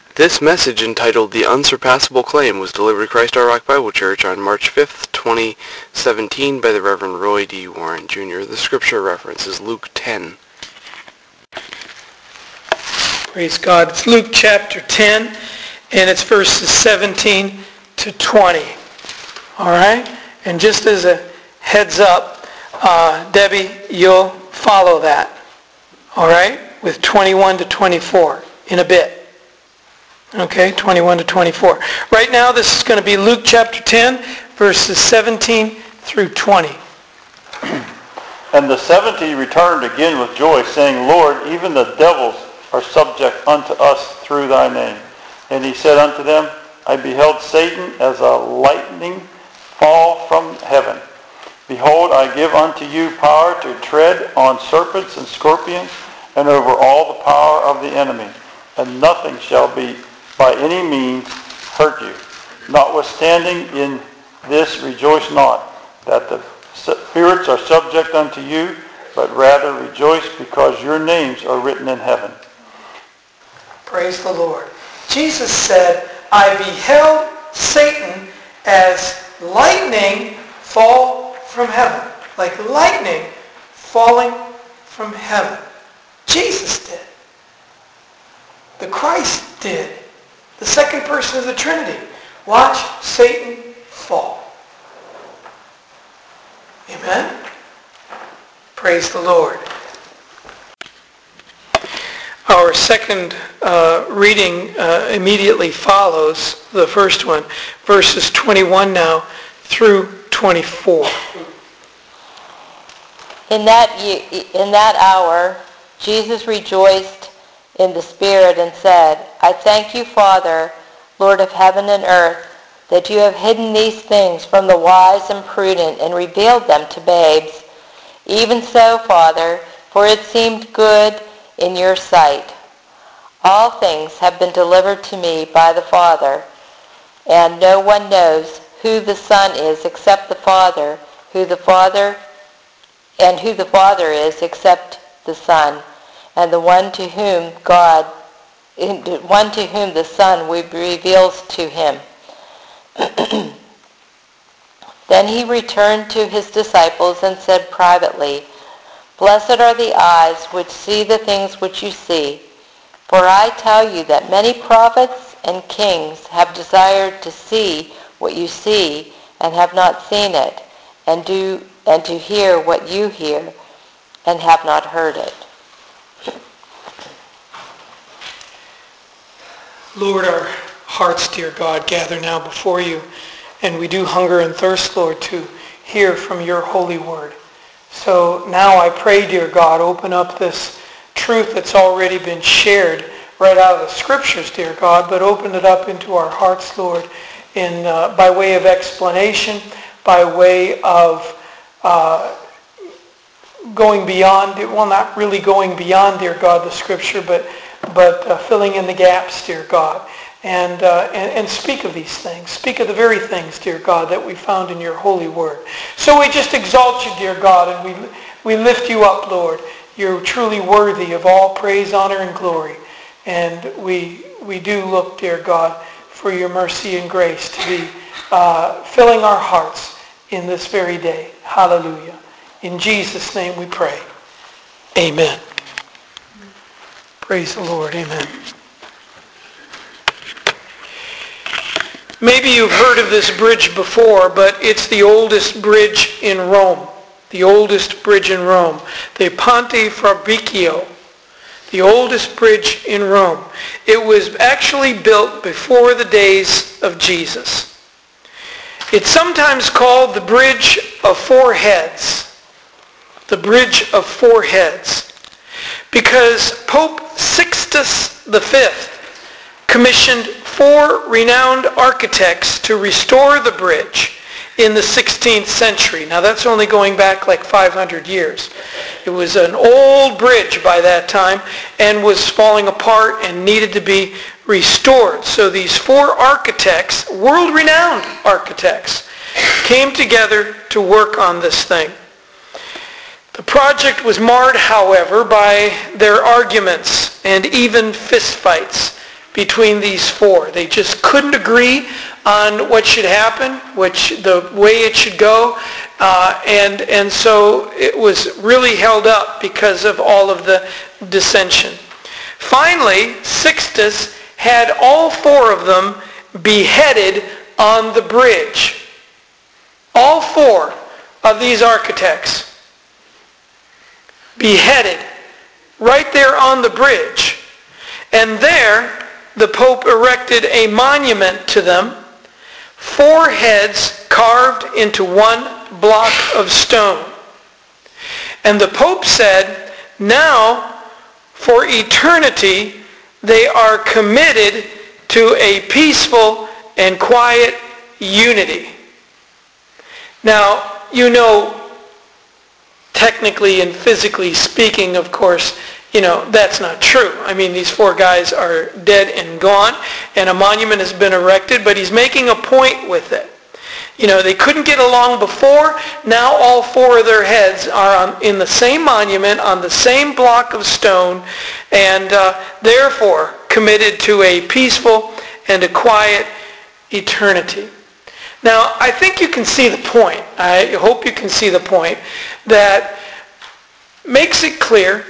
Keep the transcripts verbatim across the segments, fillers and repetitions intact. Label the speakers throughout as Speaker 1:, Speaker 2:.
Speaker 1: This message, entitled The Unsurpassable Claim, was delivered at Christ Our Rock Bible Church on March fifth, twenty seventeen by the Reverend Roy D. Warren, Junior The scripture reference is Luke ten.
Speaker 2: Praise God. It's Luke chapter ten, and it's verses seventeen to twenty. All right? And just as a heads up, uh, Debbie, you'll follow that. All right? With twenty-one to twenty-four in a bit. Okay, twenty-one to twenty-four. Right now, this is going to be Luke chapter ten, verses seventeen through twenty.
Speaker 3: And the seventy returned again with joy, saying, Lord, even the devils are subject unto us through thy name. And he said unto them, I beheld Satan as a lightning fall from heaven. Behold, I give unto you power to tread on serpents and scorpions, and over all the power of the enemy, and nothing shall be by any means hurt you. Notwithstanding in this rejoice not, that the spirits are subject unto you, but rather rejoice because your names are written in heaven.
Speaker 2: Praise the Lord. Jesus said, I beheld Satan as lightning fall from heaven. Like lightning falling from heaven. Jesus did. The Christ did. The second person of the Trinity. Watch Satan fall. Amen? Praise the Lord. Our second uh, reading uh, immediately follows the first one. Verses twenty-one now through twenty-four.
Speaker 4: In that, in that hour, Jesus rejoiced in the Spirit and said, I thank you, Father, Lord of heaven and earth, that you have hidden these things from the wise and prudent and revealed them to babes. Even so, Father, for it seemed good in your sight. All things have been delivered to me by the Father, and no one knows who the Son is except the Father, who the Father, and who the Father is except the Son, and the one to whom God, one to whom the Son reveals to him. Then he returned to his disciples and said privately, Blessed are the eyes which see the things which you see. For I tell you that many prophets and kings have desired to see what you see and have not seen it, and do and to hear what you hear and have not heard it.
Speaker 2: Lord, our hearts, dear God, gather now before you, and we do hunger and thirst, Lord, to hear from your holy word. So now I pray, dear God, open up this truth that's already been shared right out of the scriptures, dear God, but open it up into our hearts, Lord, in uh, by way of explanation, by way of uh, going beyond, well, not really going beyond, dear God, the scripture, but but uh, filling in the gaps, dear God, and, uh, and and speak of these things. Speak of the very things, dear God, that we found in your holy word. So we just exalt you, dear God, and we we lift you up, Lord. You're truly worthy of all praise, honor, and glory. And we we do look, dear God, for your mercy and grace to be uh, filling our hearts in this very day. Hallelujah. In Jesus' name we pray. Amen. Praise the Lord. Amen. Maybe you've heard of this bridge before, but it's the oldest bridge in Rome. The oldest bridge in Rome. The Ponte Fabricio. The oldest bridge in Rome. It was actually built before the days of Jesus. It's sometimes called the Bridge of Four Heads. The Bridge of Four Heads. Because Pope Sixtus the Fifth commissioned four renowned architects to restore the bridge in the sixteenth century. Now that's only going back like five hundred years. It was an old bridge by that time and was falling apart and needed to be restored. So these four architects, world-renowned architects, came together to work on this thing. The project was marred, however, by their arguments and even fistfights between these four. They just couldn't agree on what should happen, which the way it should go, uh, and and so it was really held up because of all of the dissension. Finally, Sixtus had all four of them beheaded on the bridge. All four of these architects beheaded right there on the bridge. And there, the Pope erected a monument to them, four heads carved into one block of stone. And the Pope said, now, for eternity, they are committed to a peaceful and quiet unity. Now, you know, technically and physically speaking, of course, you know, that's not true. I mean, these four guys are dead and gone, and a monument has been erected, but he's making a point with it. You know, they couldn't get along before. Now all four of their heads are on, in the same monument, on the same block of stone, and uh, therefore committed to a peaceful and a quiet eternity. Now, I think you can see the point. I hope you can see the point that makes it clear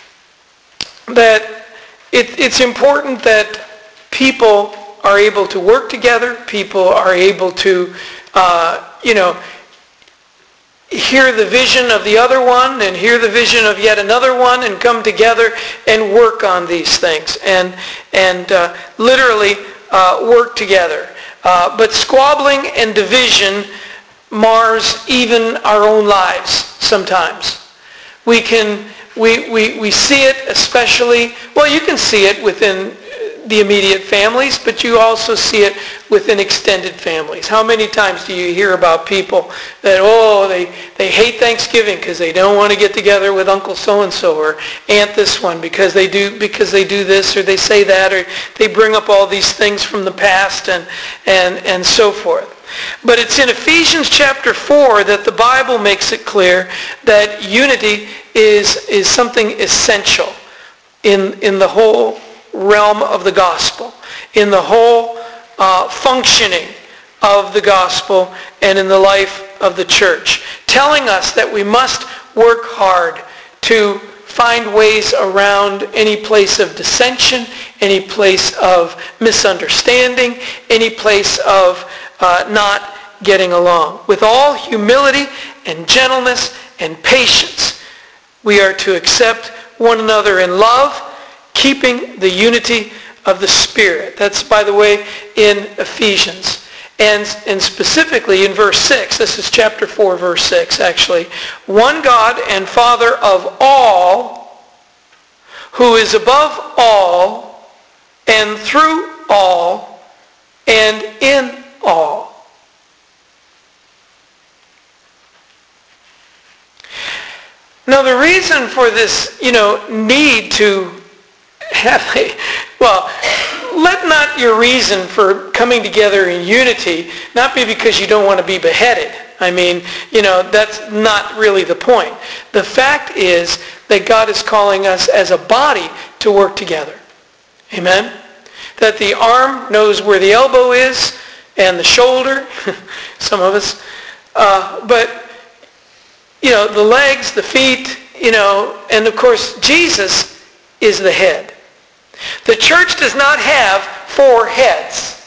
Speaker 2: that it, it's important that people are able to work together, people are able to, uh, you know, hear the vision of the other one and hear the vision of yet another one and come together and work on these things and, and uh, literally uh, work together. Uh, but squabbling and division mars even our own lives sometimes. We can We, we, we see it especially, well, you can see it within the immediate families, but you also see it within extended families. How many times do you hear about people that, oh, they, they hate Thanksgiving because they don't want to get together with Uncle so-and-so or Aunt this one because they do because they do this or they say that or they bring up all these things from the past and, and, and so forth. But it's in Ephesians chapter four that the Bible makes it clear that unity is, is something essential in, in the whole realm of the gospel, in the whole uh, functioning of the gospel and in the life of the church, telling us that we must work hard to find ways around any place of dissension, any place of misunderstanding, any place of Uh, not getting along. With all humility and gentleness and patience, we are to accept one another in love, keeping the unity of the Spirit. That's, by the way, in Ephesians. And, and specifically in verse six, this is chapter four, verse six, actually. One God and Father of all, who is above all, and through all, and in all. Now the reason for this, you know, need to have a, well, let not your reason for coming together in unity not be because you don't want to be beheaded. I mean, you know, that's not really the point. The fact is that God is calling us as a body to work together. Amen? That the arm knows where the elbow is, and the shoulder, some of us, uh, but, you know, the legs, the feet, you know, and of course, Jesus is the head. The church does not have four heads.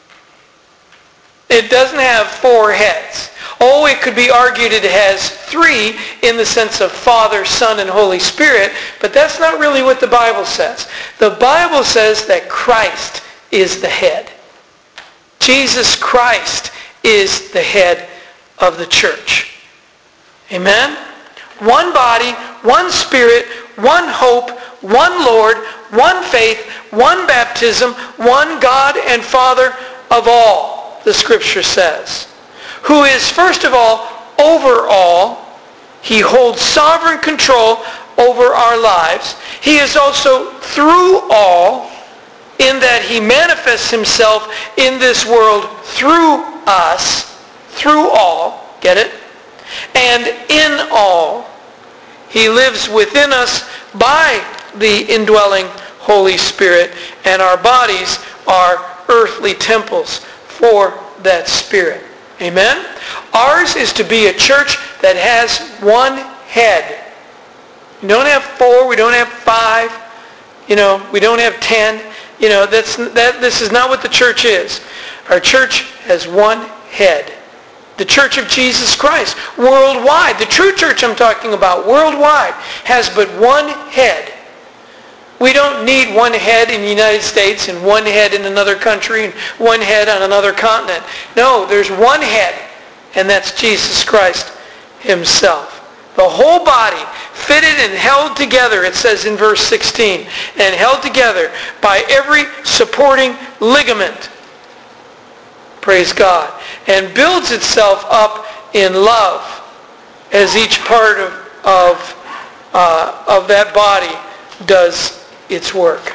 Speaker 2: It doesn't have four heads. Oh, it could be argued it has three in the sense of Father, Son, and Holy Spirit, but that's not really what the Bible says. The Bible says that Christ is the head. Jesus Christ is the head of the church. Amen? One body, one Spirit, one hope, one Lord, one faith, one baptism, one God and Father of all, the Scripture says. Who is, first of all, over all. He holds sovereign control over our lives. He is also through all, in that he manifests himself in this world through us, through all, get it? And in all. He lives within us by the indwelling Holy Spirit, and our bodies are earthly temples for that Spirit. Amen? Ours is to be a church that has one head. We don't have four, we don't have five, you know, we don't have ten. You know, that's that this is not what the church is. Our church has one head. The Church of Jesus Christ, worldwide, the true church I'm talking about, worldwide, has but one head. We don't need one head in the United States and one head in another country and one head on another continent. No, there's one head, and that's Jesus Christ himself. The whole body, fitted and held together, it says in verse sixteen, and held together by every supporting ligament. Praise God. And builds itself up in love as each part of, of, uh, of that body does its work.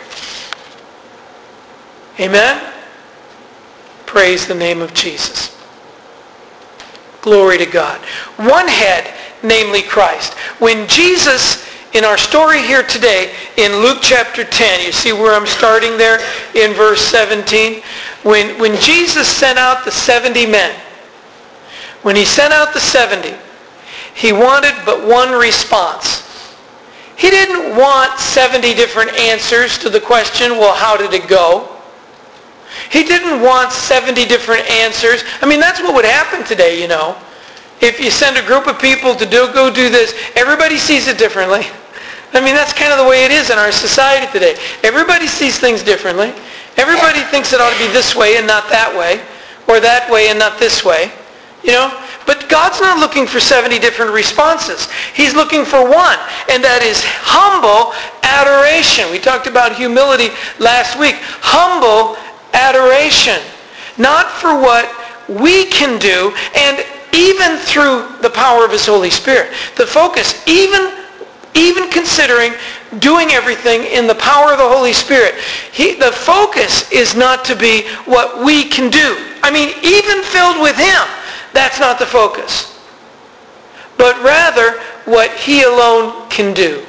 Speaker 2: Amen? Praise the name of Jesus. Glory to God. One head, namely Christ. When Jesus, in our story here today, in Luke chapter ten, you see where I'm starting there in verse seventeen? When, when Jesus sent out the seventy men, when he sent out the seventy, he wanted but one response. He didn't want seventy different answers to the question, well, how did it go? He didn't want seventy different answers. I mean, that's what would happen today, you know. If you send a group of people to do, go do this, everybody sees it differently. I mean, that's kind of the way it is in our society today. Everybody sees things differently. Everybody thinks it ought to be this way and not that way, or that way and not this way, you know. But God's not looking for seventy different responses. He's looking for one, and that is humble adoration. We talked about humility last week. Humble adoration. Not for what we can do, and even through the power of his Holy Spirit. The focus, even Even considering doing everything in the power of the Holy Spirit, he, the focus is not to be what we can do. I mean, even filled with him, that's not the focus. But rather, what he alone can do.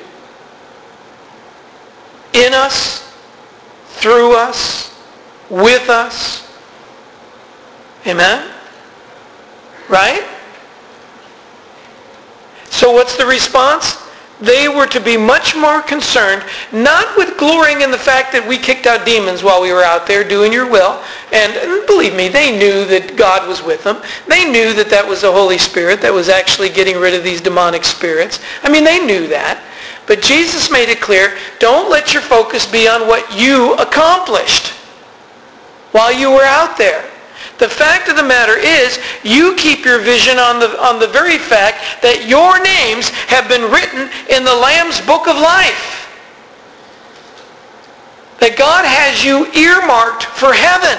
Speaker 2: In us, through us, with us. Amen? Right? So what's the response? They were to be much more concerned, not with glorying in the fact that we kicked out demons while we were out there doing your will. And, and believe me, they knew that God was with them. They knew that that was the Holy Spirit that was actually getting rid of these demonic spirits. I mean, they knew that. But Jesus made it clear, don't let your focus be on what you accomplished while you were out there. The fact of the matter is, you keep your vision on the, on the very fact that your names have been written in the Lamb's Book of Life. That God has you earmarked for heaven.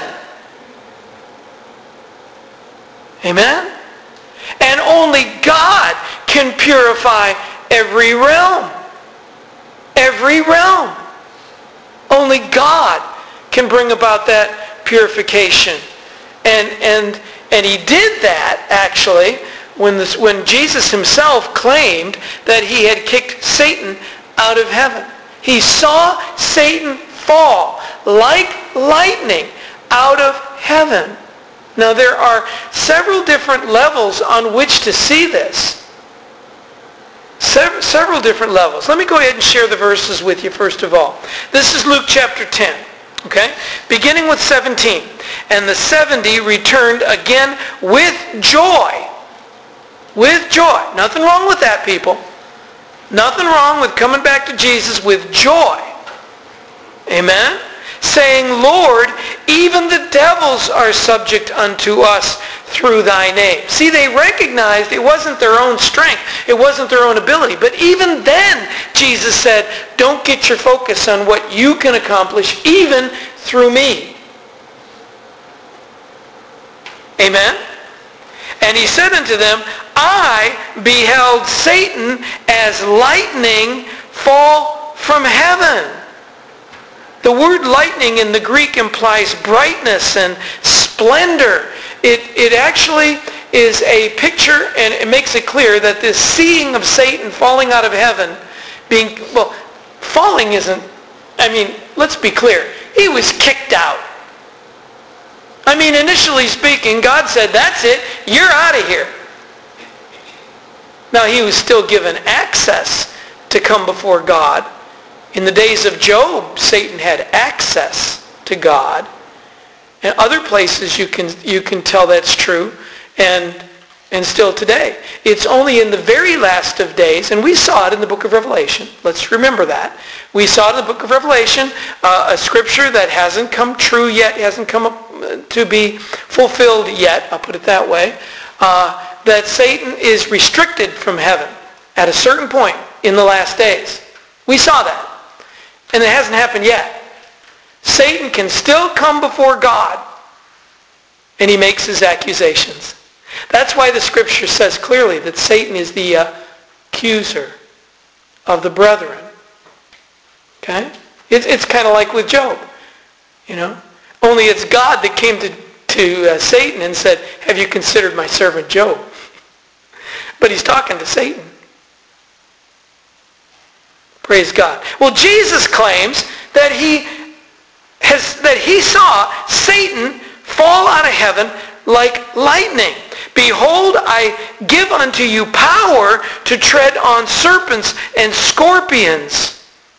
Speaker 2: Amen? And only God can purify every realm. Every realm. Only God can bring about that purification. And and and he did that, actually, when this, when Jesus himself claimed that he had kicked Satan out of heaven. He saw Satan fall like lightning out of heaven. Now, there are several different levels on which to see this. Several, several different levels. Let me go ahead and share the verses with you first of all. This is Luke chapter ten. Okay? Beginning with seventeen. And the seventy returned again with joy. With joy. Nothing wrong with that, people. Nothing wrong with coming back to Jesus with joy. Amen? Saying, Lord, even the devils are subject unto us through thy name. See, they recognized it wasn't their own strength. It wasn't their own ability. But even then, Jesus said, don't get your focus on what you can accomplish, even through me. Amen? And he said unto them, I beheld Satan as lightning fall from heaven. The word lightning in the Greek implies brightness and splendor. It, it actually is a picture, and it makes it clear that this seeing of Satan falling out of heaven, being, well, falling isn't, I mean, let's be clear. He was kicked out. I mean, initially speaking, God said, that's it. You're out of here. Now, he was still given access to come before God. In the days of Job, Satan had access to God. And other places you can you can tell that's true, and and still today. It's only in the very last of days, and we saw it in the book of Revelation. Let's remember that. We saw it in the book of Revelation, uh, a scripture that hasn't come true yet, hasn't come up to be fulfilled yet, I'll put it that way, uh, that Satan is restricted from heaven at a certain point in the last days. We saw that. And it hasn't happened yet. Satan can still come before God, and he makes his accusations. That's why the scripture says clearly that Satan is the uh, accuser of the brethren. Okay? It, it's kind of like with Job. You know? Only it's God that came to, to uh, Satan and said, have you considered my servant Job? But he's talking to Satan. Praise God. Well, Jesus claims that he has that he saw Satan fall out of heaven like lightning. Behold, I give unto you power to tread on serpents and scorpions.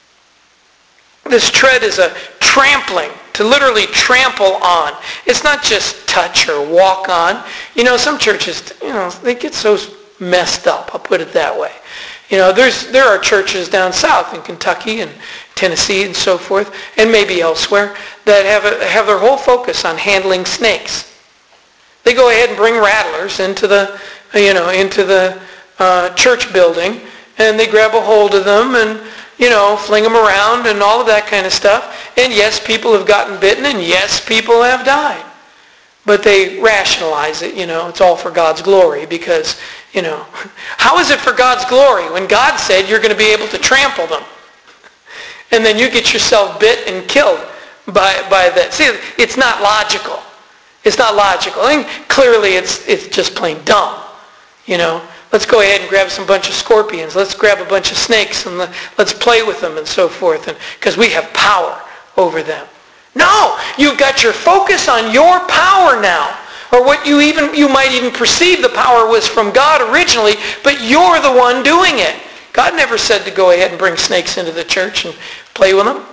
Speaker 2: This tread is a trampling, to literally trample on. It's not just touch or walk on. You know, some churches, you know, they get so messed up, I'll put it that way. You know, there's there are churches down south in Kentucky and Tennessee and so forth, and maybe elsewhere, that have a, have their whole focus on handling snakes. They go ahead and bring rattlers into the, you know, into the uh, church building, and they grab a hold of them and, you know, fling them around and all of that kind of stuff. And yes, people have gotten bitten, and yes, people have died. But they rationalize it, you know, it's all for God's glory because, you know, how is it for God's glory when God said you're going to be able to trample them? And then you get yourself bit and killed by, by that. See, it's not logical. It's not logical. I think clearly it's, it's just plain dumb, you know. Let's go ahead and grab some bunch of scorpions. Let's grab a bunch of snakes and let's play with them and so forth, and because we have power over them. No, you've got your focus on your power now, or what you even you might even perceive the power was from God originally, but you're the one doing it. God never said to go ahead and bring snakes into the church and play with them.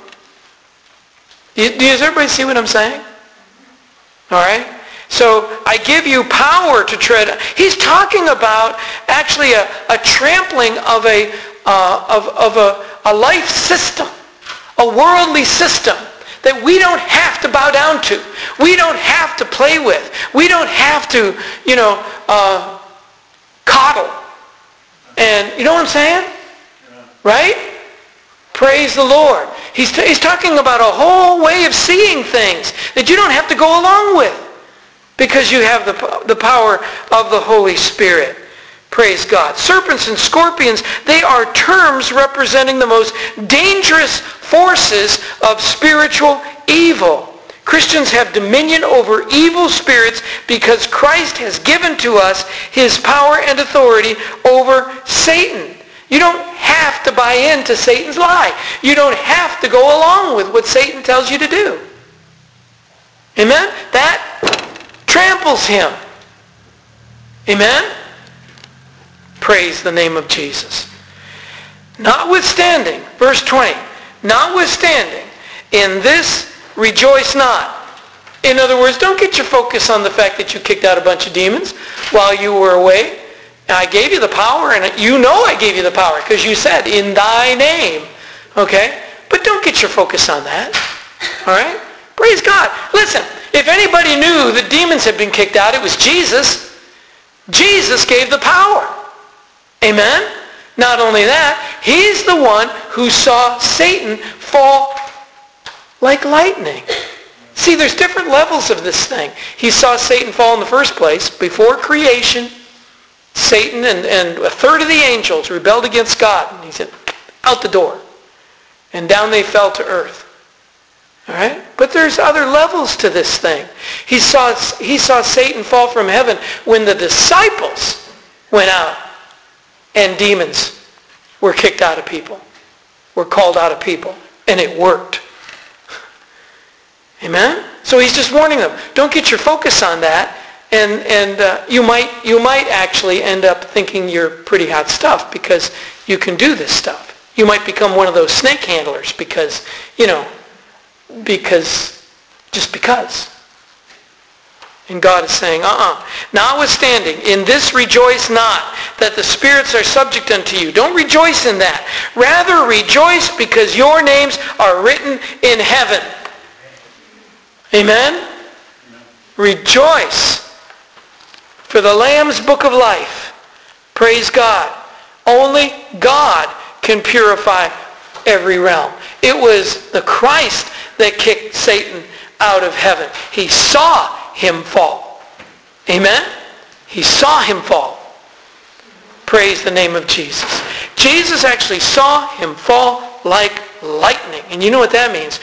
Speaker 2: Does everybody see what I'm saying? All right? So I give you power to tread. He's talking about actually a, a trampling of a uh, of, of a, a life system, a worldly system that we don't have to bow down to. We don't have to play with. We don't have to, you know, uh, coddle. And you know what I'm saying? Yeah. Right? Praise the Lord. He's, t- he's talking about a whole way of seeing things that you don't have to go along with because you have the, the power of the Holy Spirit. Praise God. Serpents and scorpions, they are terms representing the most dangerous forces of spiritual evil. Christians have dominion over evil spirits because Christ has given to us his power and authority over Satan. You don't have to buy into Satan's lie. You don't have to go along with what Satan tells you to do. Amen? That tramples him. Amen? Praise the name of Jesus. Notwithstanding, verse twenty, notwithstanding, in this rejoice not. In other words, don't get your focus on the fact that you kicked out a bunch of demons while you were away. I gave you the power, and you know I gave you the power because you said, in thy name. Okay? But don't get your focus on that. All right? Praise God. Listen, if anybody knew the demons had been kicked out, it was Jesus. Jesus gave the power. Amen? Not only that, he's the one who saw Satan fall like lightning. See, there's different levels of this thing. He saw Satan fall in the first place. Before creation, Satan and, and a third of the angels rebelled against God. And he said, out the door. And down they fell to earth. All right? But there's other levels to this thing. He saw, he saw Satan fall from heaven when the disciples went out and demons were kicked out of people, were called out of people. And it worked. Amen? So he's just warning them. Don't get your focus on that. And, and uh, you might you might actually end up thinking you're pretty hot stuff because you can do this stuff. You might become one of those snake handlers because, you know, because, just because. And God is saying, uh-uh. Notwithstanding, in this rejoice not, that the spirits are subject unto you. Don't rejoice in that. Rather rejoice because your names are written in heaven. Amen? Rejoice. For the Lamb's book of life. Praise God. Only God can purify every realm. It was the Christ that kicked Satan out of heaven. He saw him fall. Amen? He saw him fall. Praise the name of Jesus. Jesus actually saw him fall like lightning. And you know what that means?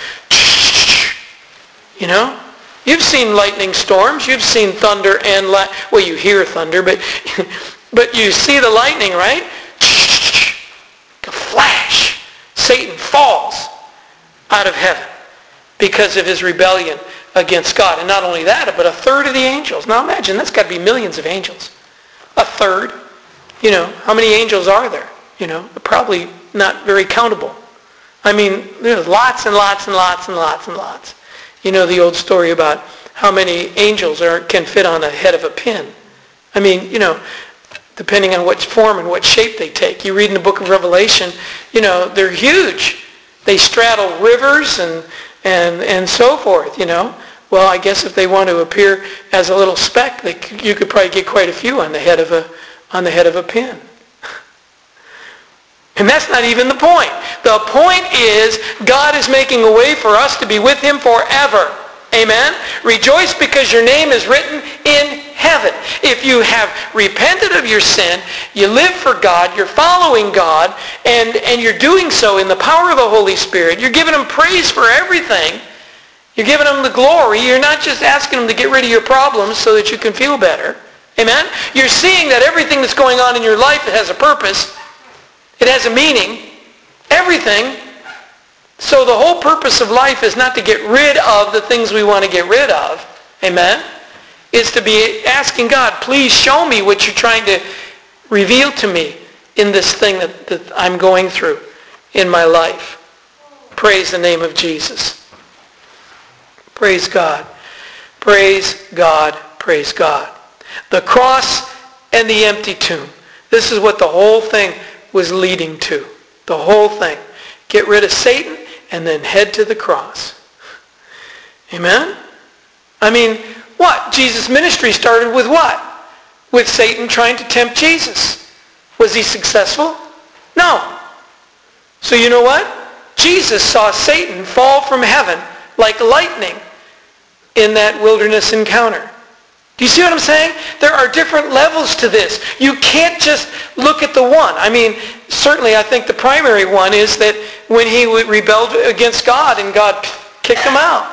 Speaker 2: You know? You've seen lightning storms. You've seen thunder and lightning. Well, you hear thunder, but but you see the lightning, right? A flash. Satan falls out of heaven because of his rebellion against God. And not only that, but a third of the angels. Now imagine, that's got to be millions of angels. A third. You know, how many angels are there? You know, probably not very countable. I mean, there's lots and lots and lots and lots and lots. You know the old story about how many angels are, can fit on the head of a pin. I mean, you know, depending on what form and what shape they take. You read in the book of Revelation, you know, they're huge. They straddle rivers and, and, and so forth, you know. Well, I guess if they want to appear as a little speck, they, you could probably get quite a few on the head of a, on the head of a pin. And that's not even the point. The point is God is making a way for us to be with him forever. Amen? Rejoice because your name is written in heaven. If you have repented of your sin, you live for God, you're following God, and, and you're doing so in the power of the Holy Spirit. You're giving him praise for everything. You're giving him the glory. You're not just asking him to get rid of your problems so that you can feel better. Amen? You're seeing that everything that's going on in your life has a purpose. It has a meaning. Everything. So the whole purpose of life is not to get rid of the things we want to get rid of. Amen? Is to be asking God, please show me what you're trying to reveal to me in this thing that, that I'm going through in my life. Praise the name of Jesus. Praise God. Praise God. Praise God. The cross and the empty tomb. This is what the whole thing was leading to. The whole thing. Get rid of Satan and then head to the cross. Amen? I mean, what? Jesus' ministry started with what? With Satan trying to tempt Jesus. Was he successful? No. So you know what? Jesus saw Satan fall from heaven like lightning in that wilderness encounter. Do you see what I'm saying? There are different levels to this. You can't just look at the one. I mean, certainly I think the primary one is that when he rebelled against God and God kicked him out.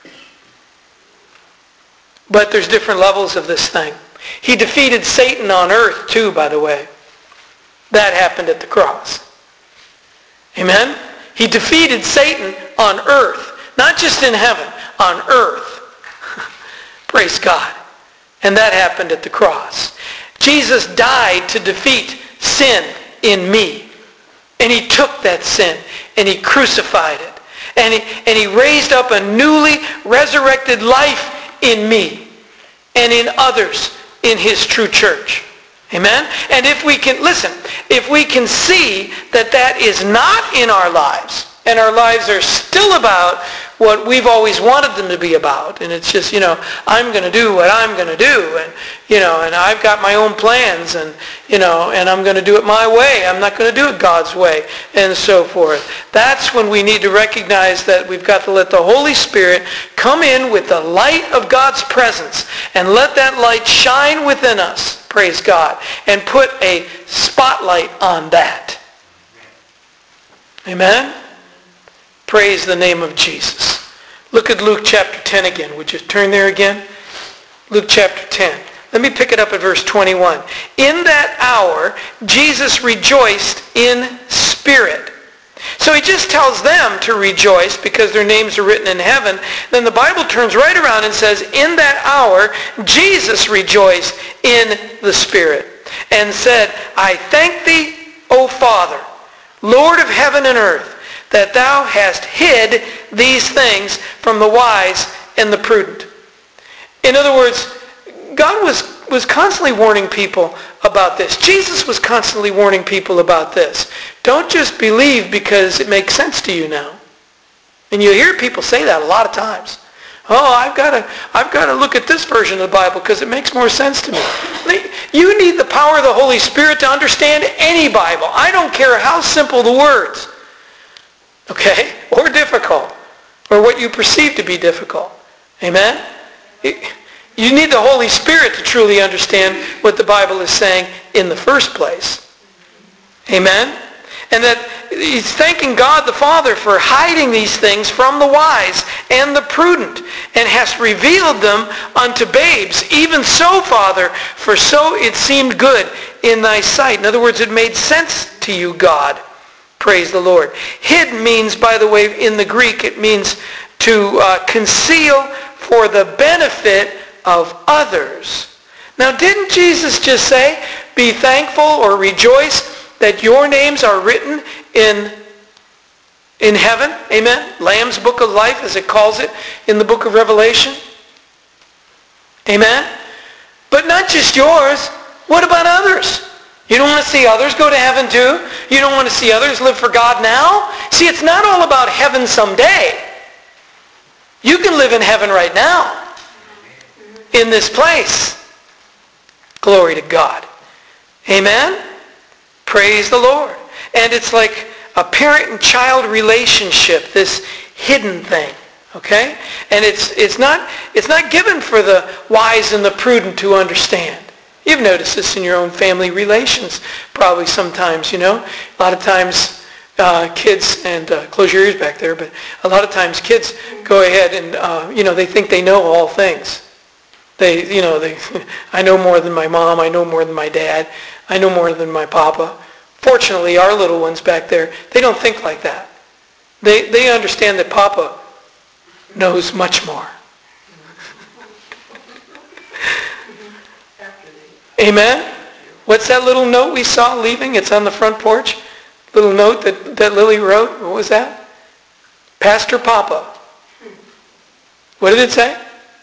Speaker 2: But there's different levels of this thing. He defeated Satan on earth too, by the way. That happened at the cross. Amen? He defeated Satan on earth. Not just in heaven, on earth. Praise God. And that happened at the cross. Jesus died to defeat sin in me. And he took that sin and he crucified it. And he, and he raised up a newly resurrected life in me and in others in his true church. Amen? And if we can, listen, if we can see that that is not in our lives, and our lives are still about what we've always wanted them to be about. And it's just, you know, I'm going to do what I'm going to do. And, you know, and I've got my own plans. And, you know, and I'm going to do it my way. I'm not going to do it God's way. And so forth. That's when we need to recognize that we've got to let the Holy Spirit come in with the light of God's presence. And let that light shine within us. Praise God. And put a spotlight on that. Amen? Praise the name of Jesus. Look at Luke chapter ten again. Would you turn there again? Luke chapter ten. Let me pick it up at verse twenty-one. In that hour, Jesus rejoiced in spirit. So he just tells them to rejoice because their names are written in heaven. Then the Bible turns right around and says, in that hour, Jesus rejoiced in the Spirit and said, I thank thee, O Father, Lord of heaven and earth, that thou hast hid these things from the wise and the prudent. In other words, God was, was constantly warning people about this. Jesus was constantly warning people about this. Don't just believe because it makes sense to you now. And you hear people say that a lot of times. Oh, I've got to, I've got to look at this version of the Bible because it makes more sense to me. You need the power of the Holy Spirit to understand any Bible. I don't care how simple the words, okay, or difficult, or what you perceive to be difficult. Amen? You need the Holy Spirit to truly understand what the Bible is saying in the first place. Amen? And that he's thanking God the Father for hiding these things from the wise and the prudent, and hast revealed them unto babes. Even so, Father, for so it seemed good in thy sight. In other words, it made sense to you, God. Praise the Lord. Hid means, by the way, in the Greek, it means to uh, conceal for the benefit of others. Now, didn't Jesus just say, be thankful or rejoice that your names are written in, in heaven? Amen? Lamb's Book of Life, as it calls it in the book of Revelation. Amen? But not just yours. What about others? You don't want to see others go to heaven too? You don't want to see others live for God now? See, it's not all about heaven someday. You can live in heaven right now. In this place. Glory to God. Amen? Praise the Lord. And it's like a parent and child relationship, this hidden thing. Okay? And it's it's not it's not given for the wise and the prudent to understand. You've noticed this in your own family relations probably sometimes, you know. A lot of times uh, kids, and uh, close your ears back there, but a lot of times kids go ahead and, uh, you know, they think they know all things. They, you know, they, I know more than my mom. I know more than my dad. I know more than my papa. Fortunately, our little ones back there, they don't think like that. They, they understand that Papa knows much more. Amen? What's that little note we saw leaving? It's on the front porch. Little note that, that Lily wrote. What was that? Pastor Papa. What did it say?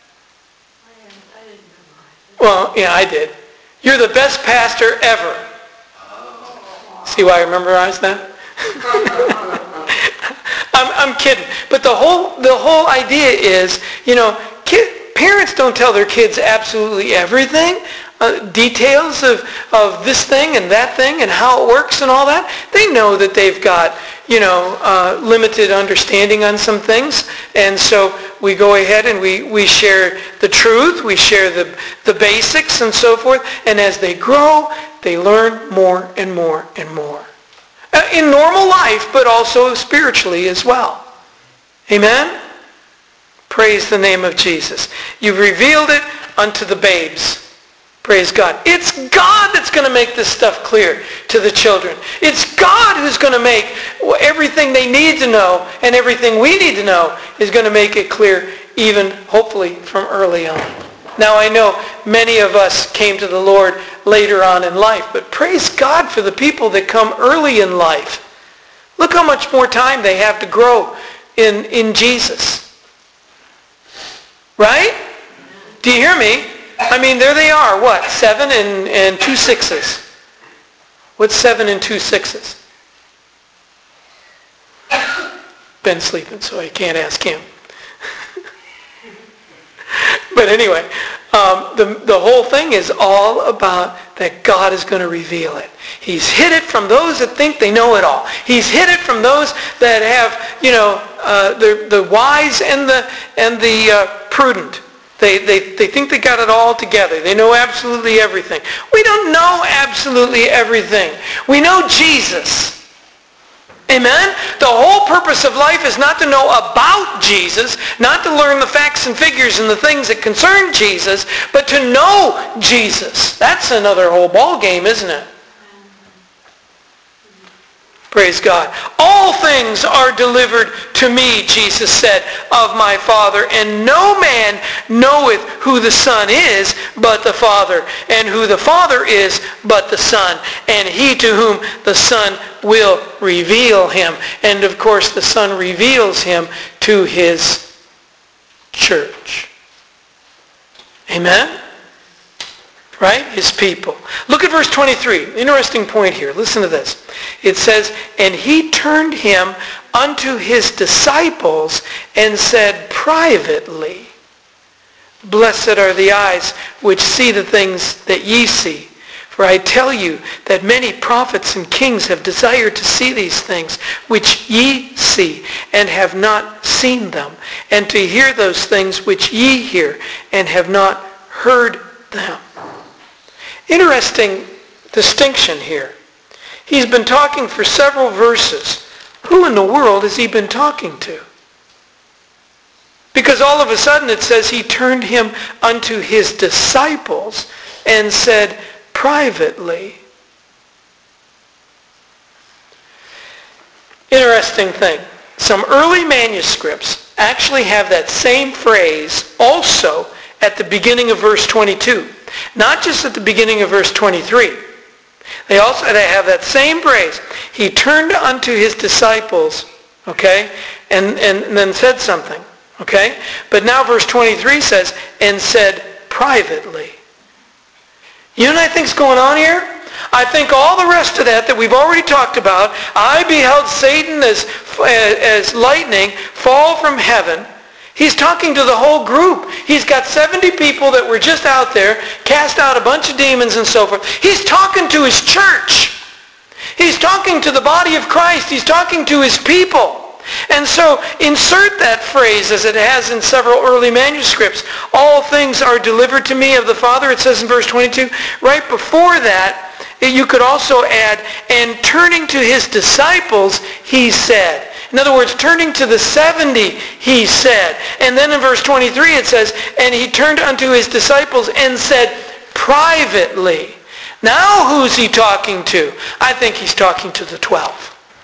Speaker 2: Well, yeah, I did. You're the best pastor ever. See why I memorized that? I'm, I'm kidding. But the whole the whole idea is, you know, kid, parents don't tell their kids absolutely everything. Uh, details of, of this thing and that thing and how it works and all that. They know that they've got, you know, uh, limited understanding on some things. And so we go ahead and we, we share the truth. We share the, the basics and so forth. And as they grow, they learn more and more and more. Uh, in normal life, but also spiritually as well. Amen? Praise the name of Jesus. You've revealed it unto the babes. Praise God. It's God that's going to make this stuff clear to the children. It's God who's going to make everything they need to know, and everything we need to know is going to make it clear, even hopefully from early on. Now I know many of us came to the Lord later on in life, but praise God for the people that come early in life. Look how much more time they have to grow in, in Jesus. Right? Do you hear me? I mean, there they are. What? Seven and, and two sixes. What's seven and two sixes? Ben's sleeping, so I can't ask him. But anyway, um, the, the whole thing is all about that God is going to reveal it. He's hid it from those that think they know it all. He's hid it from those that have, you know, uh, the, the wise and the, and the uh, prudent. They, they, they think they got it all together. They know absolutely everything. We don't know absolutely everything. We know Jesus. Amen? The whole purpose of life is not to know about Jesus, not to learn the facts and figures and the things that concern Jesus, but to know Jesus. That's another whole ball game, isn't it? Praise God. All things are delivered to me, Jesus said, of my Father, and no man knoweth who the Son is but the Father, and who the Father is but the Son, and he to whom the Son will reveal him. And of course the Son reveals him to his church. Amen? Right? His people. Look at verse twenty-three. Interesting point here. Listen to this. It says, and he turned him unto his disciples and said privately, blessed are the eyes which see the things that ye see. For I tell you that many prophets and kings have desired to see these things which ye see, and have not seen them, and to hear those things which ye hear, and have not heard them. Interesting distinction here. He's been talking for several verses. Who in the world has he been talking to? Because all of a sudden it says he turned him unto his disciples and said privately. Interesting thing. Some early manuscripts actually have that same phrase also at the beginning of verse twenty-two. Not just at the beginning of verse twenty-three. They also they have that same phrase. He turned unto his disciples, okay, and, and then said something, okay? But now verse twenty-three says, and said privately. You know what I think's going on here? I think all the rest of that that we've already talked about, I beheld Satan as, as lightning fall from heaven. He's talking to the whole group. He's got seventy people that were just out there, cast out a bunch of demons and so forth. He's talking to his church. He's talking to the body of Christ. He's talking to his people. And so insert that phrase as it has in several early manuscripts. All things are delivered to me of the Father, it says in verse twenty-two. Right before that, you could also add, and turning to his disciples, he said. In other words, turning to the seventy, he said. And then in verse twenty-three it says, and he turned unto his disciples and said privately. Now who's he talking to? I think he's talking to the twelve.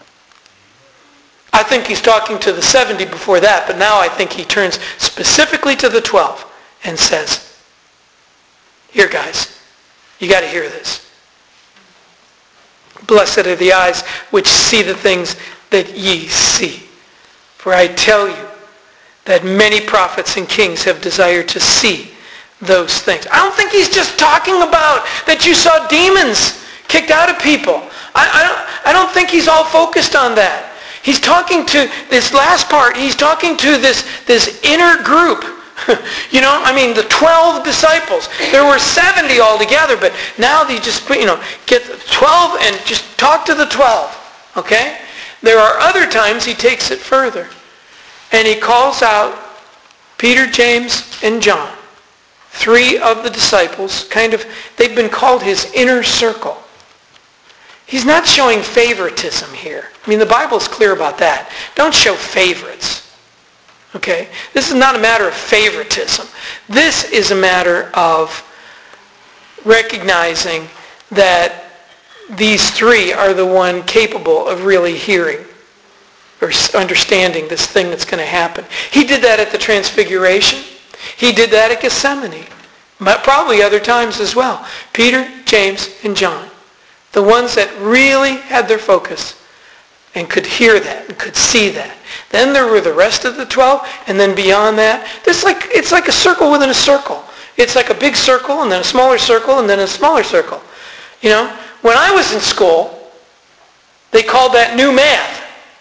Speaker 2: I think he's talking to the seventy before that, but now I think he turns specifically to the twelve and says, here guys, you got to hear this. Blessed are the eyes which see the things that ye see. For I tell you that many prophets and kings have desired to see those things. I don't think he's just talking about that you saw demons kicked out of people. I, I, don't, I don't think he's all focused on that. He's talking to this last part. He's talking to this, this inner group. You know, I mean, the twelve disciples. There were seventy altogether, but now they just, you know, get twelve and just talk to the twelve. Okay? There are other times he takes it further. And he calls out Peter, James, and John. Three of the disciples, kind of, they've been called his inner circle. He's not showing favoritism here. I mean, the Bible's clear about that. Don't show favorites. Okay? This is not a matter of favoritism. This is a matter of recognizing that these three are the one capable of really hearing or understanding this thing that's going to happen. He did that at the Transfiguration. He did that at Gethsemane. But probably other times as well. Peter, James, and John. The ones that really had their focus and could hear that and could see that. Then there were the rest of the twelve, and then beyond that, there's like, it's like a circle within a circle. It's like a big circle, and then a smaller circle, and then a smaller circle. You know, when I was in school, they called that new math.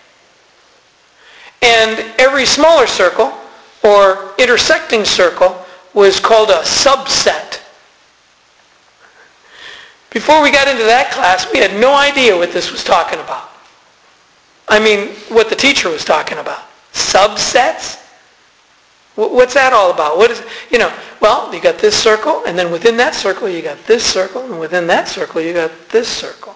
Speaker 2: And every smaller circle, or intersecting circle, was called a subset. Before we got into that class, we had no idea what this was talking about. I mean, what the teacher was talking about. Subsets? What's that all about? What is, you know, well, you got this circle, and then within that circle you got this circle, and within that circle you got this circle.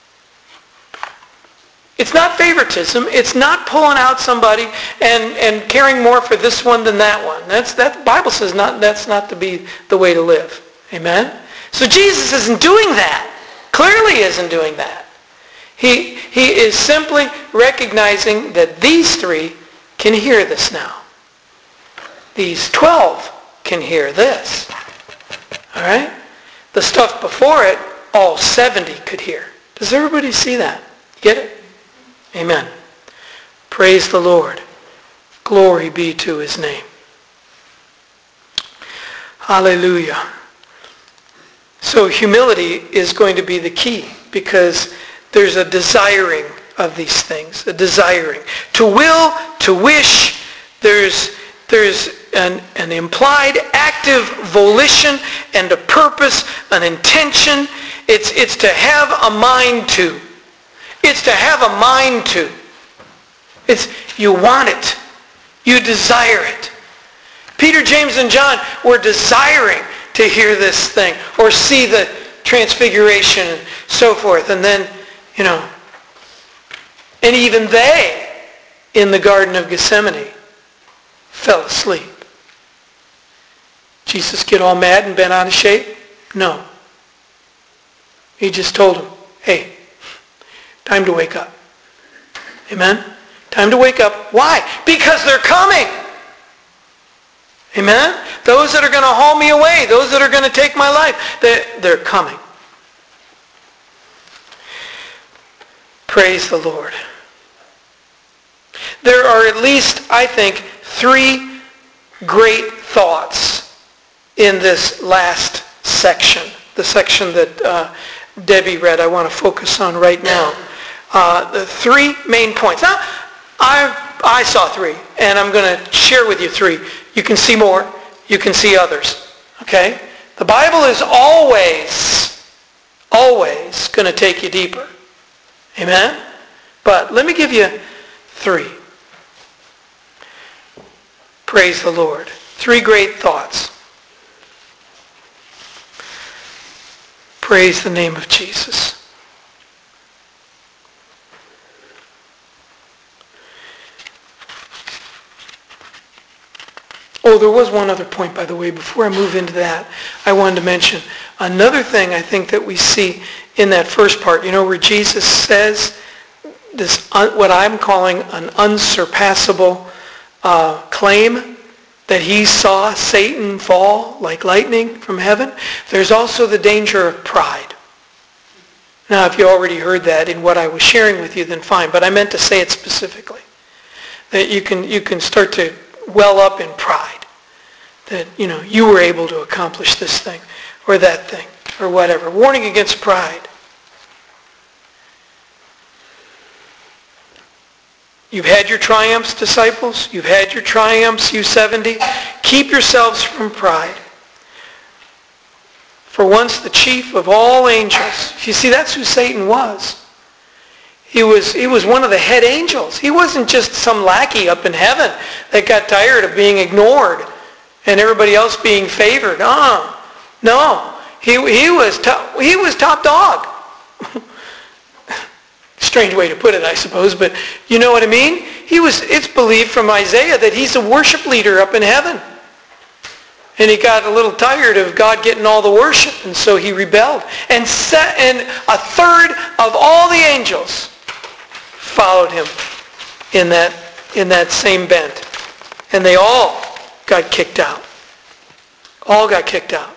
Speaker 2: It's not favoritism. It's not pulling out somebody and, and caring more for this one than that one. That's that the Bible says not that's not to be the way to live. Amen? So Jesus isn't doing that. Clearly isn't doing that. He, he is simply recognizing that these three can hear this now. These twelve can hear this. All right? The stuff before it, all seventy could hear. Does everybody see that? Get it? Amen. Praise the Lord. Glory be to his name. Hallelujah. So humility is going to be the key, because there's a desiring of these things, a desiring. To will, to wish, there's, there's an, an implied active volition and a purpose, an intention. It's, it's to have a mind to. It's to have a mind to. It's, you want it. You desire it. Peter, James, and John were desiring to hear this thing or see the transfiguration and so forth. And then, you know, and even they, in the Garden of Gethsemane, fell asleep. Jesus get all mad and bent out of shape? No. He just told them, hey, time to wake up. Amen? Time to wake up. Why? Because they're coming. Amen? Those that are going to haul me away, those that are going to take my life, they're, they're coming. Praise the Lord. There are at least, I think, three great thoughts in this last section, the section that uh, Debbie read. I want to focus on right now. Uh, the three main points. Now, I I saw three, and I'm going to share with you three. You can see more. You can see others. Okay? The Bible is always, always going to take you deeper. Amen? But let me give you three. Praise the Lord. Three great thoughts. Praise the name of Jesus. Oh, there was one other point, by the way. Before I move into that, I wanted to mention another thing I think that we see in that first part, you know, where Jesus says this, what I'm calling an unsurpassable uh, claim, that he saw Satan fall like lightning from heaven. There's also the danger of pride. Now, if you already heard that in what I was sharing with you, then fine. But I meant to say it specifically. That you can you can start to well up in pride. That, you know, you were able to accomplish this thing or that thing or whatever. Warning against pride. You've had your triumphs, disciples. You've had your triumphs, you seventy. Keep yourselves from pride. For once the chief of all angels. You see, that's who Satan was. He was, he was one of the head angels. He wasn't just some lackey up in heaven that got tired of being ignored and everybody else being favored. Oh, no. He, he, was top, he was top dog. Strange way to put it, I suppose, but you know what I mean? He was, it's believed from Isaiah that he's a worship leader up in heaven. And he got a little tired of God getting all the worship, and so he rebelled. And, set, and a third of all the angels followed him in that, in that same bent. And they all got kicked out. All got kicked out.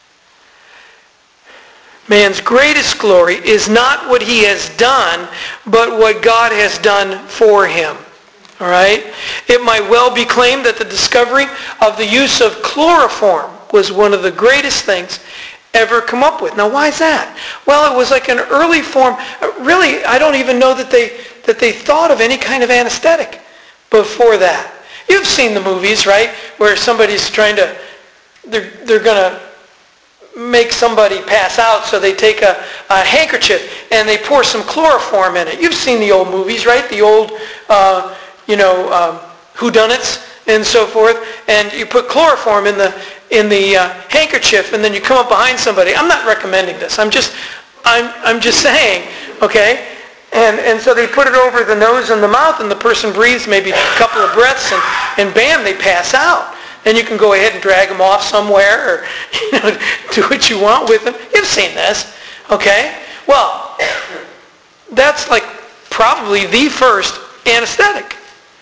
Speaker 2: Man's greatest glory is not what he has done, but what God has done for him. All right? It might well be claimed that the discovery of the use of chloroform was one of the greatest things ever come up with. Now, why is that? Well, it was like an early form. Really, I don't even know that they that they thought of any kind of anesthetic before that. You've seen the movies, right, where somebody's trying to, they're they're going to make somebody pass out, so they take a, a handkerchief and they pour some chloroform in it. You've seen the old movies, right? The old, uh, you know, um, whodunits and so forth. And you put chloroform in the in the uh, handkerchief, and then you come up behind somebody. I'm not recommending this. I'm just, I'm I'm just saying, okay. And and so they put it over the nose and the mouth, and the person breathes maybe a couple of breaths, and, and bam, they pass out. Then you can go ahead and drag them off somewhere, or, you know, do what you want with them. You've seen this, okay? Well, that's like probably the first anesthetic.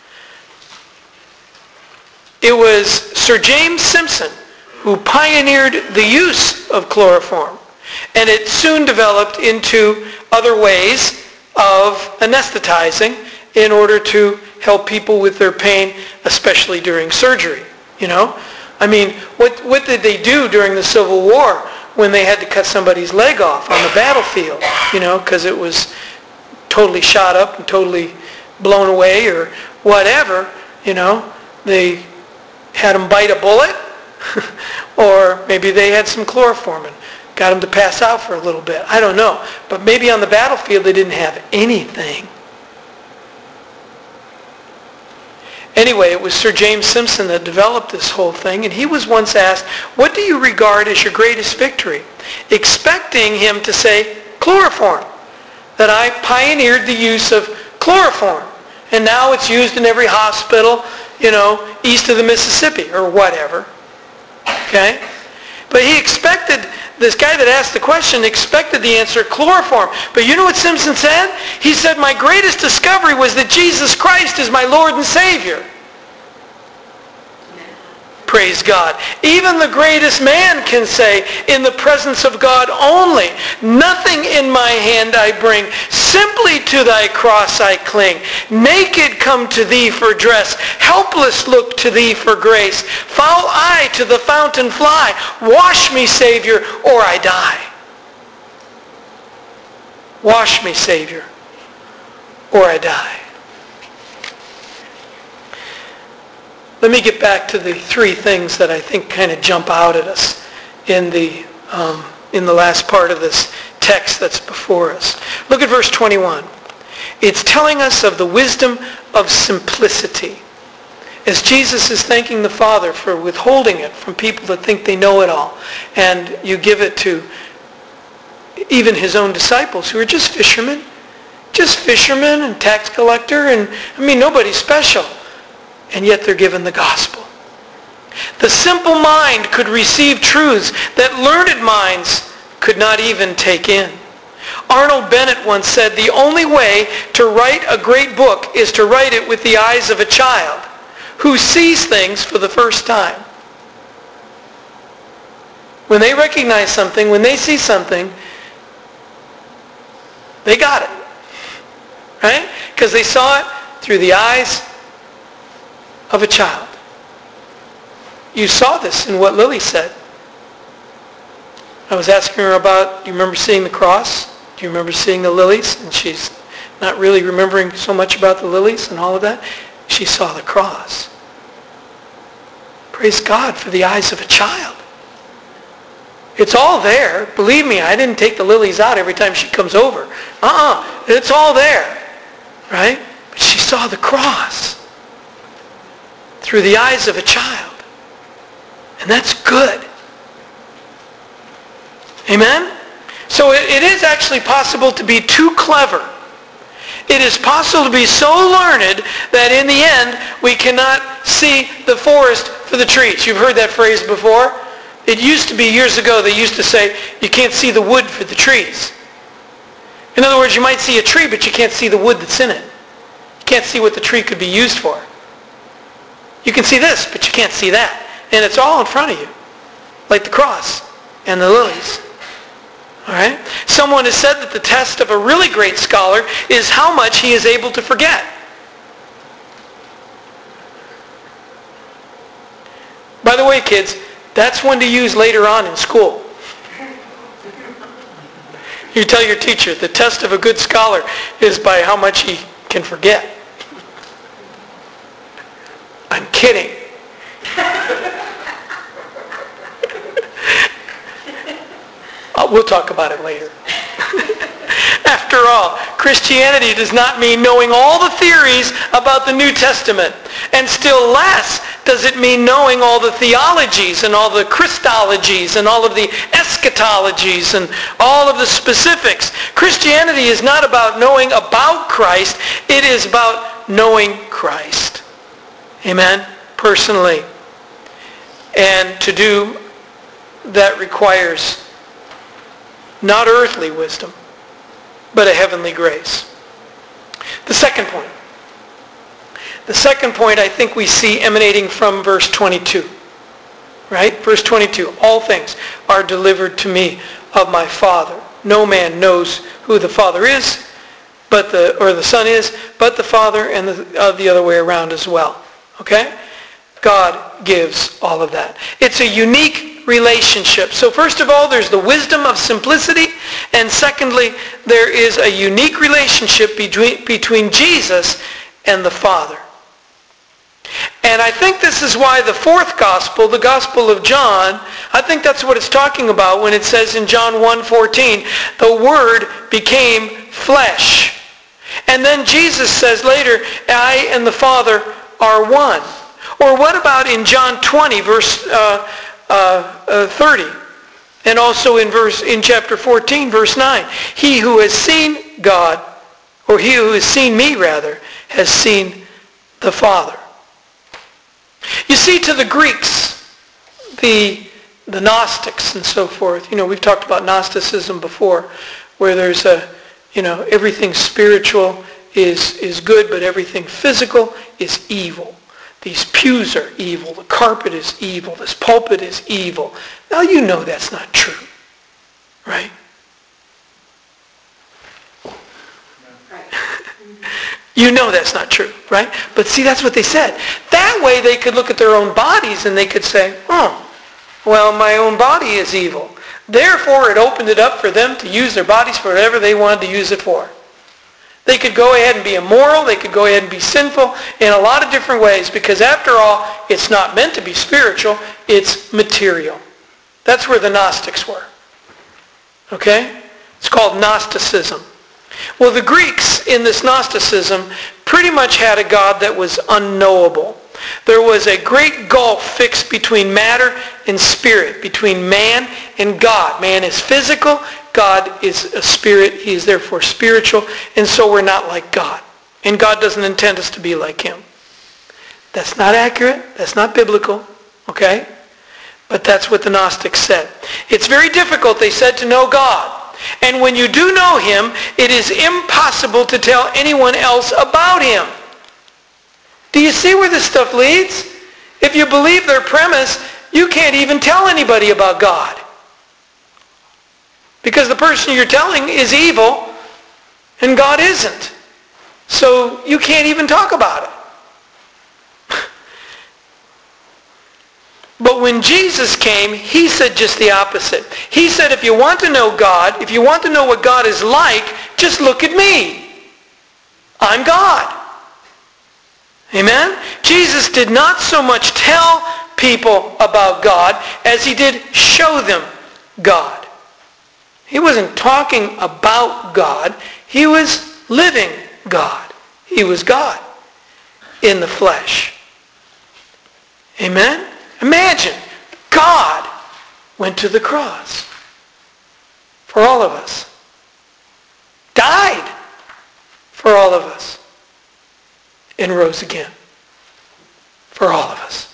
Speaker 2: It was Sir James Simpson who pioneered the use of chloroform, and it soon developed into other ways of anesthetizing in order to help people with their pain, especially during surgery. You know, I mean, what what did they do during the Civil War when they had to cut somebody's leg off on the battlefield? You know, because it was totally shot up and totally blown away or whatever. You know, they had them bite a bullet, or maybe they had some chloroform and got them to pass out for a little bit. I don't know, but maybe on the battlefield they didn't have anything. Anyway, it was Sir James Simpson that developed this whole thing, and he was once asked, what do you regard as your greatest victory? Expecting him to say, chloroform, that I pioneered the use of chloroform, and now it's used in every hospital, you know, east of the Mississippi, or whatever. Okay? But he expected, this guy that asked the question expected the answer, chloroform. But you know what Simpson said? He said, my greatest discovery was that Jesus Christ is my Lord and Savior. Praise God. Even the greatest man can say, in the presence of God only, nothing in my hand I bring, simply to thy cross I cling. Naked come to thee for dress, helpless look to thee for grace. Foul I to the fountain fly, wash me, Savior, or I die. Wash me, Savior, or I die. Let me get back to the three things that I think kind of jump out at us in the um, in the last part of this text that's before us. Look at verse twenty-one. It's telling us of the wisdom of simplicity. As Jesus is thanking the Father for withholding it from people that think they know it all, and you give it to even his own disciples who are just fishermen, just fishermen and tax collector, and I mean nobody's special. And yet they're given the gospel. The simple mind could receive truths that learned minds could not even take in. Arnold Bennett once said, the only way to write a great book is to write it with the eyes of a child who sees things for the first time. When they recognize something, when they see something, they got it. Right? Because they saw it through the eyes of a child. You saw this in what Lily said. I was asking her about, do you remember seeing the cross? Do you remember seeing the lilies? And she's not really remembering so much about the lilies and all of that. She saw the cross. Praise God for the eyes of a child. It's all there. Believe me, I didn't take the lilies out every time she comes over. Uh-uh. It's all there. Right? But she saw the cross through the eyes of a child. And that's good. Amen? So it, it is actually possible to be too clever. It is possible to be so learned that in the end we cannot see the forest for the trees. You've heard that phrase before? It used to be years ago they used to say you can't see the wood for the trees. In other words, you might see a tree but you can't see the wood that's in it. You can't see what the tree could be used for. You can see this, but you can't see that. And it's all in front of you, like the cross and the lilies. All right? Someone has said that the test of a really great scholar is how much he is able to forget. By the way, kids, that's one to use later on in school. You tell your teacher, the test of a good scholar is by how much he can forget. I'm kidding. uh, we'll talk about it later. After all, Christianity does not mean knowing all the theories about the New Testament. And still less does it mean knowing all the theologies and all the Christologies and all of the eschatologies and all of the specifics. Christianity is not about knowing about Christ. It is about knowing Christ. Amen? Personally. And to do that requires not earthly wisdom, but a heavenly grace. The second point. The second point I think we see emanating from verse twenty-two. Right? Verse twenty-two. All things are delivered to me of my Father. No man knows who the Father is, but the or the Son is, but the Father, and the, uh, the other way around as well. Okay? God gives all of that. It's a unique relationship. So first of all, there's the wisdom of simplicity, and secondly, there is a unique relationship between, between Jesus and the Father. And I think this is why the fourth gospel, the Gospel of John, I think that's what it's talking about when it says in John one fourteen, the Word became flesh. And then Jesus says later, I and the Father are one. Or what about in John twenty, verse uh, uh, uh, thirty? And also in verse in chapter fourteen, verse nine. He who has seen God, or he who has seen me rather, has seen the Father. You see, to the Greeks, the, the Gnostics and so forth, you know, we've talked about Gnosticism before, where there's a, you know, everything spiritual is, is good, but everything physical is evil. These pews are evil. The carpet is evil. This pulpit is evil. Now you know that's not true, right? You know that's not true, right? But see, that's what they said. That way they could look at their own bodies and they could say, oh, well, my own body is evil. Therefore, it opened it up for them to use their bodies for whatever they wanted to use it for. They could go ahead and be immoral. They could go ahead and be sinful in a lot of different ways because after all, it's not meant to be spiritual. It's material. That's where the Gnostics were. Okay? It's called Gnosticism. Well, the Greeks in this Gnosticism pretty much had a God that was unknowable. There was a great gulf fixed between matter and spirit, between man and God. Man is physical. God is a spirit. He is therefore spiritual. And so we're not like God. And God doesn't intend us to be like him. That's not accurate. That's not biblical. Okay? But that's what the Gnostics said. It's very difficult, they said, to know God. And when you do know him, it is impossible to tell anyone else about him. Do you see where this stuff leads? If you believe their premise, you can't even tell anybody about God. Because the person you're telling is evil, and God isn't. So you can't even talk about it. But when Jesus came, he said just the opposite. He said, if you want to know God, if you want to know what God is like, just look at me. I'm God. Amen? Jesus did not so much tell people about God as he did show them God. He wasn't talking about God. He was living God. He was God in the flesh. Amen? Imagine, God went to the cross for all of us. Died for all of us. And rose again for all of us.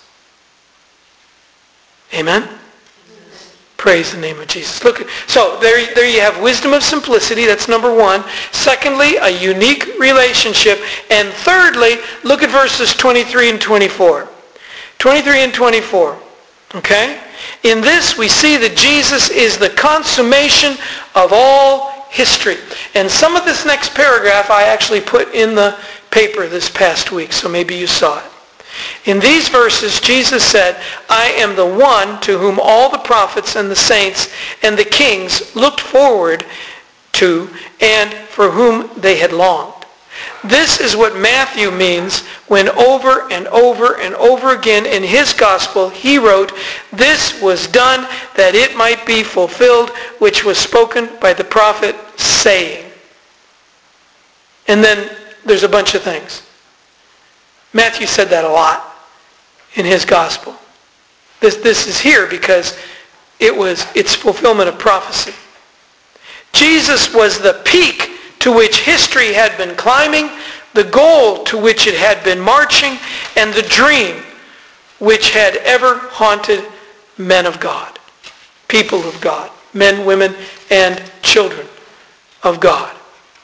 Speaker 2: Amen? Praise the name of Jesus. Look, so there, there you have wisdom of simplicity. That's number one. Secondly, a unique relationship. And thirdly, look at verses twenty-three and twenty-four. twenty-three and twenty-four. Okay? In this we see that Jesus is the consummation of all history. And some of this next paragraph I actually put in the paper this past week, so maybe you saw it. In these verses, Jesus said, I am the one to whom all the prophets and the saints and the kings looked forward to and for whom they had longed. This is what Matthew means when over and over and over again in his gospel he wrote, this was done that it might be fulfilled, which was spoken by the prophet, saying. And then there's a bunch of things. Matthew said that a lot in his gospel. This, this is here because it was its fulfillment of prophecy. Jesus was the peak to which history had been climbing, the goal to which it had been marching, and the dream which had ever haunted men of God, people of God, men, women, and children of God.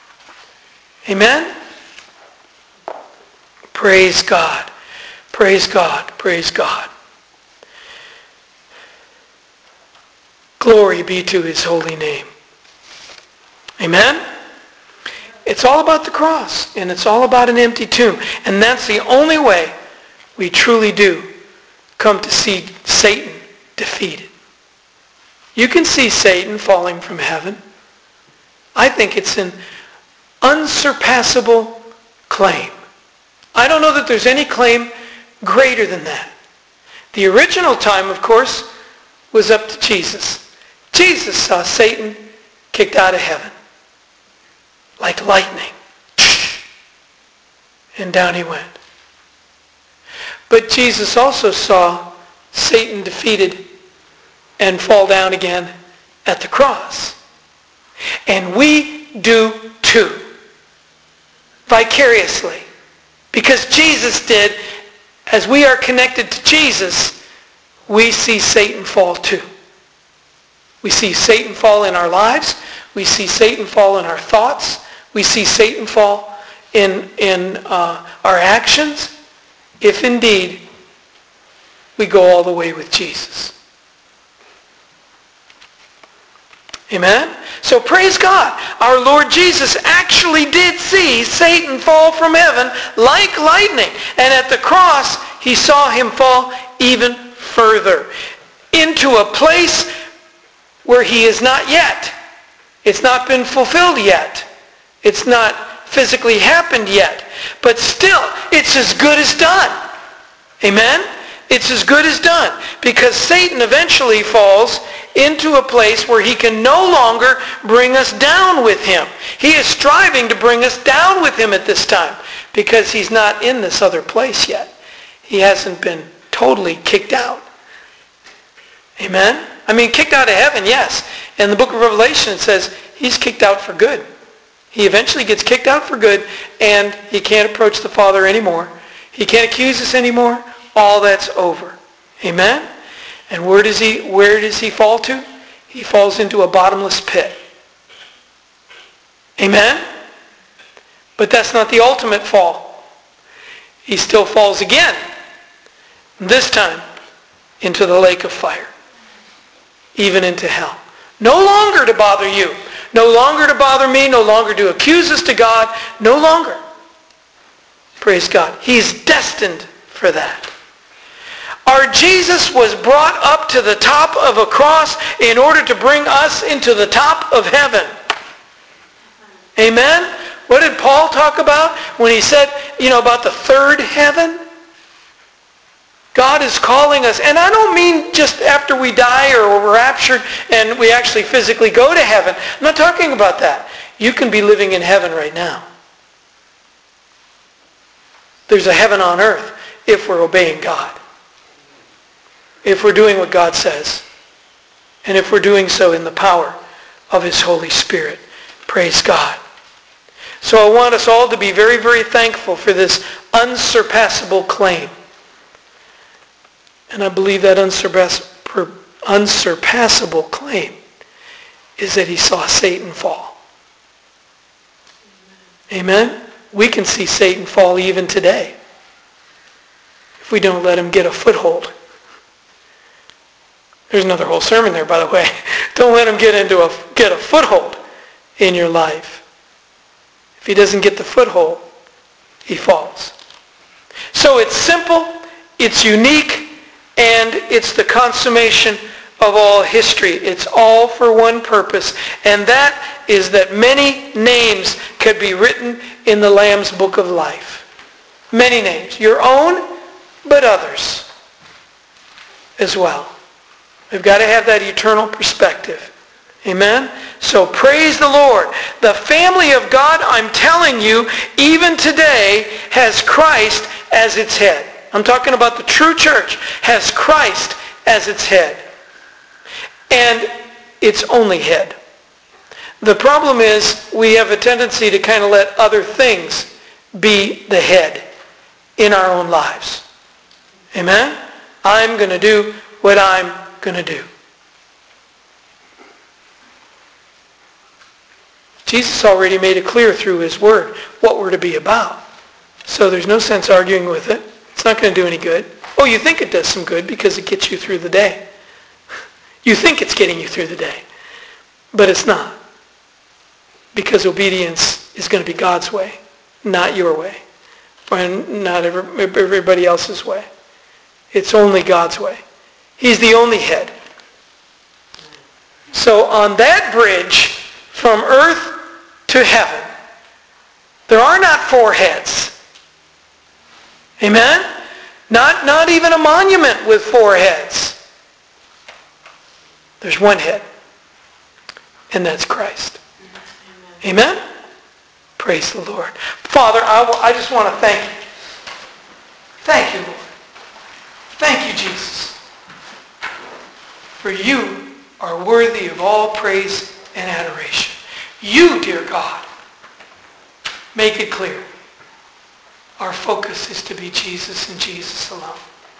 Speaker 2: Amen? Praise God. Praise God. Praise God. Glory be to his holy name. Amen? It's all about the cross, and it's all about an empty tomb. And that's the only way we truly do come to see Satan defeated. You can see Satan falling from heaven. I think it's an unsurpassable claim. I don't know that there's any claim greater than that. The original time, of course, was up to Jesus. Jesus saw Satan kicked out of heaven like lightning. And down he went. But Jesus also saw Satan defeated and fall down again at the cross. And we do too. Vicariously. Because Jesus did, as we are connected to Jesus, we see Satan fall too. We see Satan fall in our lives. We see Satan fall in our thoughts. We see Satan fall in, in uh, our actions, if indeed we go all the way with Jesus. Amen? So praise God. Our Lord Jesus actually did see Satan fall from heaven like lightning. And at the cross, he saw him fall even further into a place where he is not yet. It's not been fulfilled yet. It's not physically happened yet. But still, it's as good as done. Amen? It's as good as done. Because Satan eventually falls into a place where he can no longer bring us down with him. He is striving to bring us down with him at this time because he's not in this other place yet. He hasn't been totally kicked out. Amen? I mean, kicked out of heaven, yes. In the book of Revelation it says he's kicked out for good. He eventually gets kicked out for good and he can't approach the Father anymore. He can't accuse us anymore. All that's over. Amen? And where does he, where does he fall to? He falls into a bottomless pit. Amen? But that's not the ultimate fall. He still falls again. This time into the lake of fire. Even into hell. No longer to bother you. No longer to bother me. No longer to accuse us to God. No longer. Praise God. He's destined for that. Our Jesus was brought up to the top of a cross in order to bring us into the top of heaven. Amen? What did Paul talk about when he said, you know, about the third heaven? God is calling us, and I don't mean just after we die or we're raptured and we actually physically go to heaven. I'm not talking about that. You can be living in heaven right now. There's a heaven on earth if we're obeying God. If we're doing what God says. And if we're doing so in the power of his Holy Spirit. Praise God. So I want us all to be very, very thankful for this unsurpassable claim. And I believe that unsurpass- unsurpassable claim is that he saw Satan fall. Amen? We can see Satan fall even today if we don't let him get a foothold. There's another whole sermon there, by the way. Don't let him get into a get a foothold in your life. If he doesn't get the foothold, he falls. So it's simple, it's unique, and it's the consummation of all history. It's all for one purpose, and that is that many names could be written in the Lamb's Book of Life. Many names. Your own, but others as well. We've got to have that eternal perspective. Amen? So praise the Lord. The family of God, I'm telling you, even today has Christ as its head. I'm talking about the true church has Christ as its head. And its only head. The problem is we have a tendency to kind of let other things be the head in our own lives. Amen? I'm going to do what I'm going to do. Jesus already made it clear through his word what we're to be about. So there's no sense arguing with it. It's not going to do any good. Oh, you think it does some good because it gets you through the day. You think it's getting you through the day, but it's not. Because obedience is going to be God's way, not your way, and not everybody else's way. It's only God's way. He's the only head. So on that bridge from earth to heaven, there are not four heads. Amen? Not, not even a monument with four heads. There's one head, and that's Christ. Amen? Amen? Praise the Lord. Father, I, will, I just want to thank you. Thank you, Lord. Thank you, Jesus. For you are worthy of all praise and adoration. You, dear God, make it clear. Our focus is to be Jesus and Jesus alone.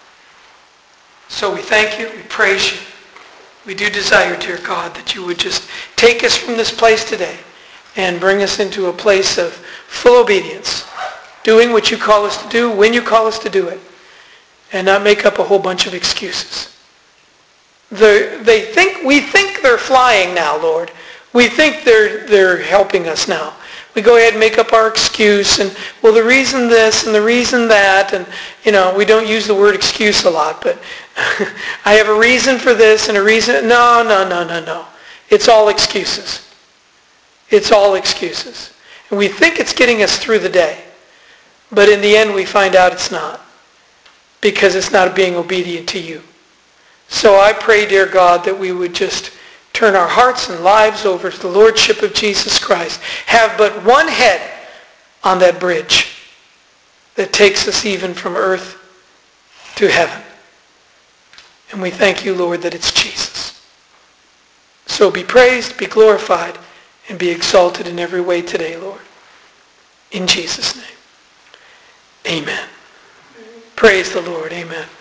Speaker 2: So we thank you. We praise you. We do desire, dear God, that you would just take us from this place today and bring us into a place of full obedience, doing what you call us to do, when you call us to do it, and not make up a whole bunch of excuses. The, they think, we think they're flying now, Lord. We think they're, they're helping us now. We go ahead and make up our excuse, and, well, the reason this and the reason that, and, you know, we don't use the word excuse a lot, but I have a reason for this and a reason. No, no, no, no, no. It's all excuses. It's all excuses. And we think it's getting us through the day, but in the end we find out it's not, because it's not being obedient to you. So I pray, dear God, that we would just turn our hearts and lives over to the Lordship of Jesus Christ. Have but one head on that bridge that takes us even from earth to heaven. And we thank you, Lord, that it's Jesus. So be praised, be glorified, and be exalted in every way today, Lord. In Jesus' name. Amen. Praise the Lord. Amen.